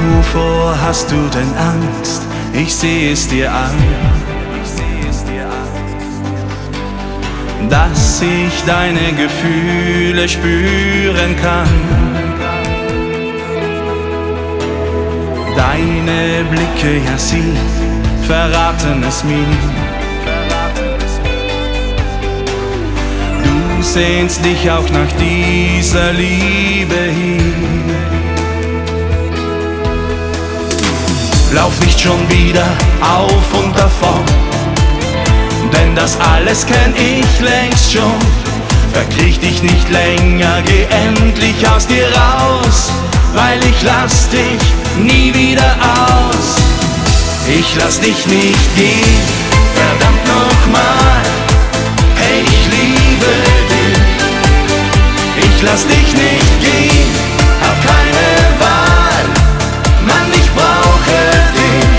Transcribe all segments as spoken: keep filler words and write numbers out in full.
Wovor hast du denn Angst? Ich seh es dir an, dass ich deine Gefühle spüren kann. Deine Blicke, ja sie verraten es mir. Du sehnst dich auch nach dieser Liebe hier. Lauf nicht schon wieder auf und davon, denn das alles kenn ich längst schon. Verkriech dich nicht länger, geh endlich aus dir raus, weil ich lass dich nie wieder aus. Ich lass dich nicht gehen, verdammt nochmal. Hey, ich liebe dich. Ich lass dich nicht gehen, hab keine Wahl. Mann, ich brauche dich.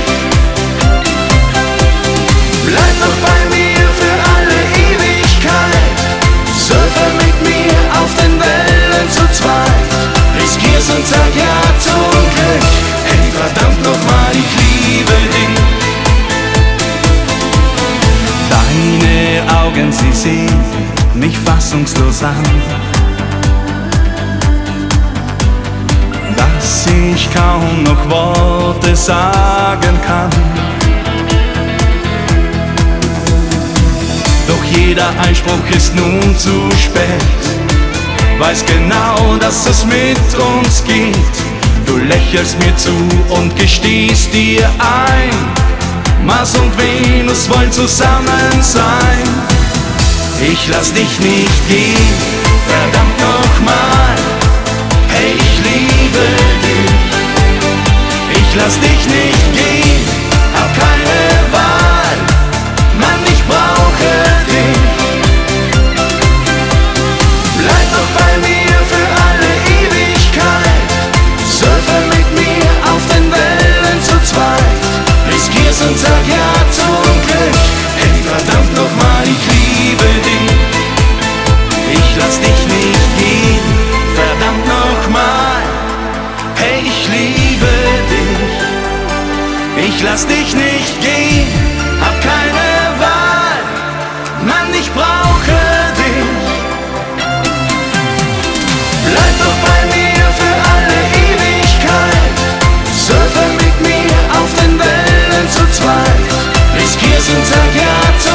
Bleib doch bei mir für alle Ewigkeit. Surfe mit mir auf den Wellen zu zweit. Riskier's und sag ja zum Glück. Hey, verdammt nochmal, ich liebe dich. Deine Augen, sie sehen mich fassungslos an, dass ich kaum noch Worte sagen kann. Doch jeder Einspruch ist nun zu spät. Weiß genau, dass es mit uns geht. Du lächelst mir zu und gestehst dir ein, Mars und Venus wollen zusammen sein. Ich lass dich nicht gehen, verdammt nochmal. Hey, ich liebe dich. Ich lass dich nicht gehen, hab keine Wahl. Mann, ich brauche dich. Bleib doch bei mir für alle Ewigkeit. Surfe mit mir auf den Wellen zu zweit. Riskier's und sag ja zum Glück. Hey, verdammt nochmal, ich liebe dich. Ich lass dich nicht gehen, verdammt nochmal. Hey, ich liebe dich. Ich lass dich nicht gehen, hab keine Wahl. Mann, ich brauche dich. Bleib doch bei mir für alle Ewigkeit. Surfe mit mir auf den Wellen zu zweit. Riskier's und sag ja zum